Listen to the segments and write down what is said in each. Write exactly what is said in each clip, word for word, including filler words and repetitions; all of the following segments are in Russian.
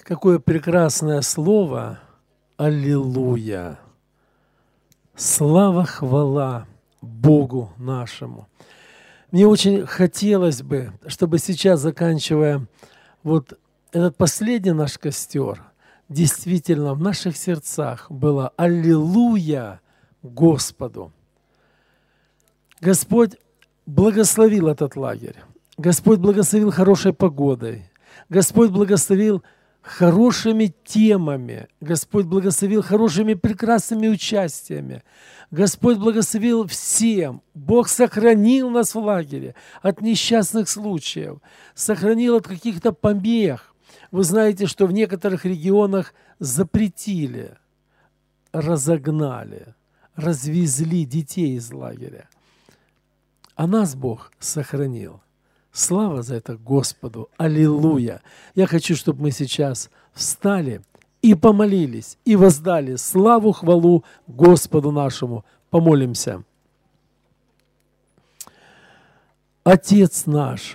Какое прекрасное слово «Аллилуйя». Слава, хвала Богу нашему. Мне очень хотелось бы, чтобы сейчас, заканчивая вот этот последний наш костер, действительно в наших сердцах было «Аллилуйя Господу». Господь благословил этот лагерь. Господь благословил хорошей погодой. Господь благословил хорошими темами. Господь благословил хорошими прекрасными участиями. Господь благословил всем. Бог сохранил нас в лагере от несчастных случаев, сохранил от каких-то помех. Вы знаете, что в некоторых регионах запретили, разогнали, развезли детей из лагеря. А нас Бог сохранил. Слава за это Господу! Аллилуйя! Я хочу, чтобы мы сейчас встали и помолились, и воздали славу, хвалу Господу нашему. Помолимся. Отец наш,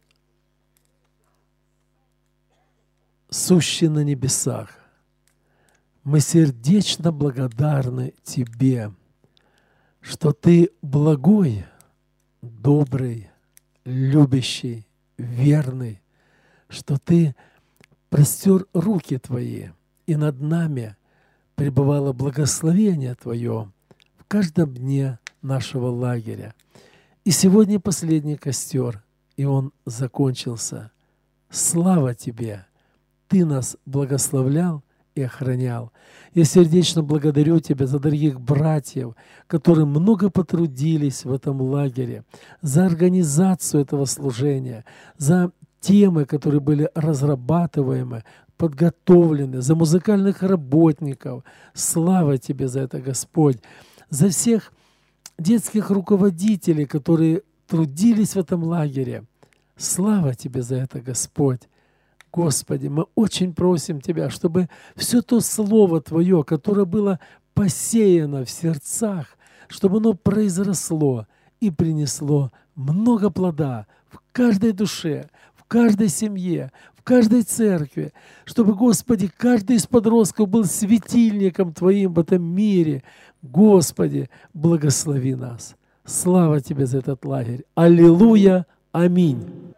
сущий на небесах, мы сердечно благодарны Тебе, что Ты благой, добрый, любящий, верный, что Ты простер руки Твои, и над нами пребывало благословение Твое в каждом дне нашего лагеря. И сегодня последний костер, и он закончился. Слава Тебе! Ты нас благословлял и охранял. Я сердечно благодарю Тебя за дорогих братьев, которые много потрудились в этом лагере, за организацию этого служения, за темы, которые были разрабатываемы, подготовлены, за музыкальных работников. Слава Тебе за это, Господь! За всех детских руководителей, которые трудились в этом лагере. Слава Тебе за это, Господь! Господи, мы очень просим Тебя, чтобы все то Слово Твое, которое было посеяно в сердцах, чтобы оно произросло и принесло много плода в каждой душе, в каждой семье, в каждой церкви, чтобы, Господи, каждый из подростков был светильником Твоим в этом мире. Господи, благослови нас. Слава Тебе за этот лагерь. Аллилуйя. Аминь.